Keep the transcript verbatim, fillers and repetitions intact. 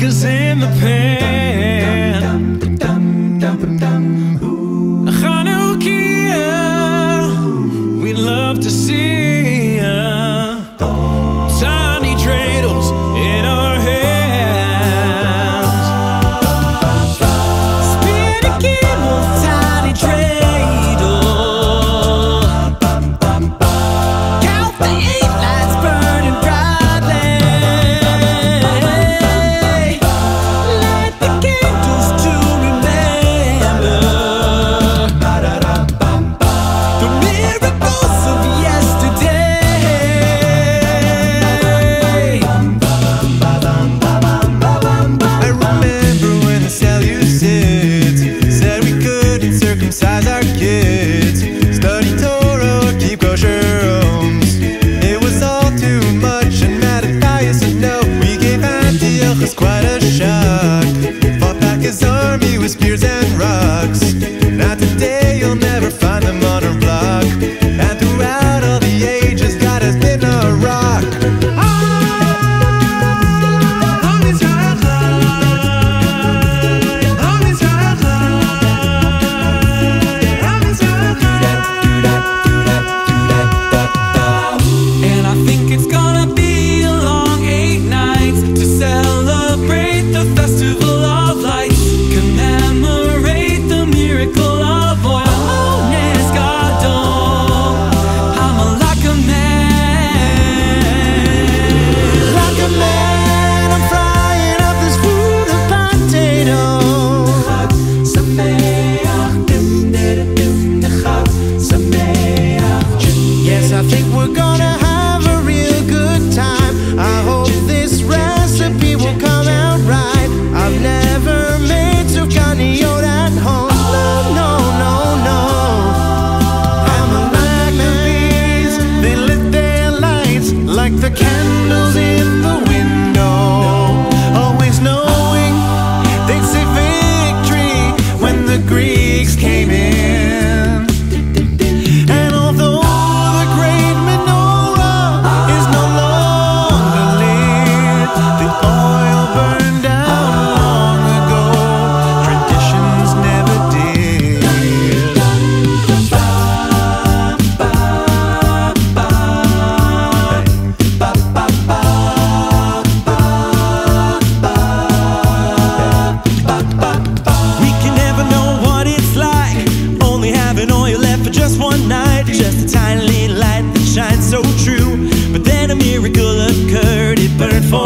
vodka's in the pan. Chanukia, we love to see ya. Tiny dreidels in our hands. Spin a gimbal, tiny dreidel. Count the eight lights burning brightly. Light the candles to remember the miracles of yesterday. I remember when the Seleucids said we couldn't circumcise our kids, study Torah or keep kosher homes. It was all too much, and Mattathias said no. We gave Antiochus quite a shock. Fought back his army with spears and rocks. Now today you'll never find them on our block, and throughout all the ages God has been a rock. And I think it's gonna be a long eight nights to celebrate the festival of lights, commemorate the miracle of oil. Nes Gadol, I'm a like a man, like a man. I'm frying up this food of potatoes. Chag Sameach, dim dim dim Chag Sameach. Yes, I think we're gonna have a real good time. I hope this recipe will come out right. I've never made zucchiniot at home. No, no, no, no. I'm like the bees, they lit their lights like the candles in the window, always knowing they'd see victory when the Greeks came in. And although the great menorah is no longer lit, the oil burned out long ago. Traditions never did. We can never know what it's like, only having oil left for just one night. Just a tiny little light that shines so true. But then a miracle occurred, it burned for